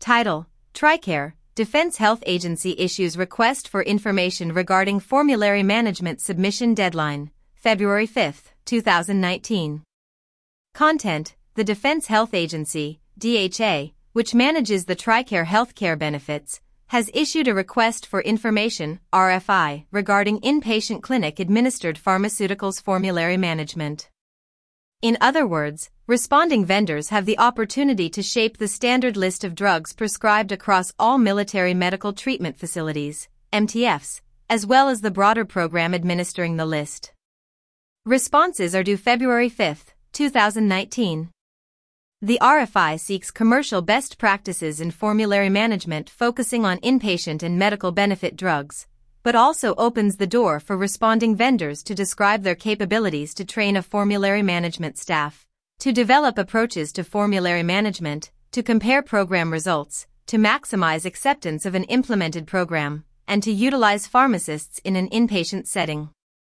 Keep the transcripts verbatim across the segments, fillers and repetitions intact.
Title: TRICARE, Defense Health Agency issues request for information regarding formulary management submission deadline, February fifth, two thousand nineteen. Content: the Defense Health Agency, D H A, which manages the TRICARE healthcare benefits, has issued a request for information, R F I, regarding inpatient clinic-administered pharmaceuticals formulary management. In other words, responding vendors have the opportunity to shape the standard list of drugs prescribed across all military medical treatment facilities, M T Fs, as well as the broader program administering the list. Responses are due February fifth, two thousand nineteen. The R F I seeks commercial best practices in formulary management focusing on inpatient and medical benefit drugs, but also opens the door for responding vendors to describe their capabilities to train a formulary management staff, to develop approaches to formulary management, to compare program results, to maximize acceptance of an implemented program, and to utilize pharmacists in an inpatient setting.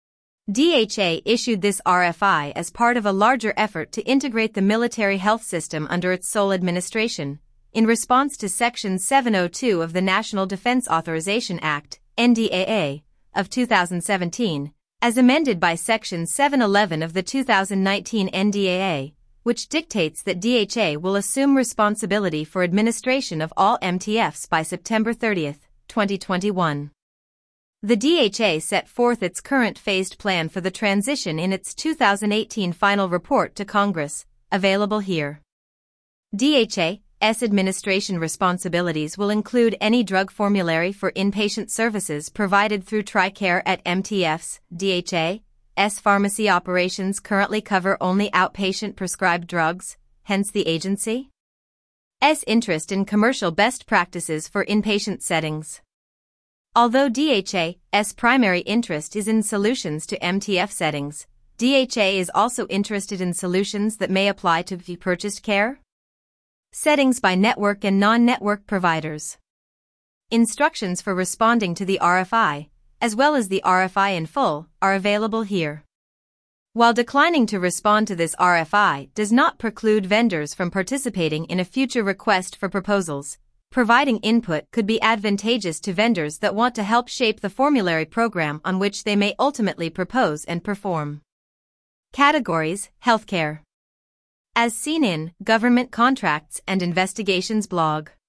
D H A issued this R F I as part of a larger effort to integrate the military health system under its sole administration, in response to Section seven oh two of the National Defense Authorization Act, N D A A, of two thousand seventeen, as amended by Section seven eleven of the two thousand nineteen N D A A, which dictates that D H A will assume responsibility for administration of all M T Fs by September thirtieth, twenty twenty-one. The D H A set forth its current phased plan for the transition in its two thousand eighteen final report to Congress, available here. D H A's administration responsibilities will include any drug formulary for inpatient services provided through TRICARE at M T Fs. D H A's pharmacy operations currently cover only outpatient prescribed drugs, hence the agency's interest in commercial best practices for inpatient settings. Although D H A's primary interest is in solutions to M T F settings, D H A is also interested in solutions that may apply to purchased care settings by network and non-network providers. Instructions for responding to the R F I, as well as the R F I in full, are available here. While declining to respond to this R F I does not preclude vendors from participating in a future request for proposals, providing input could be advantageous to vendors that want to help shape the formulary program on which they may ultimately propose and perform. Categories: Healthcare. As seen in Government Contracts and Investigations blog.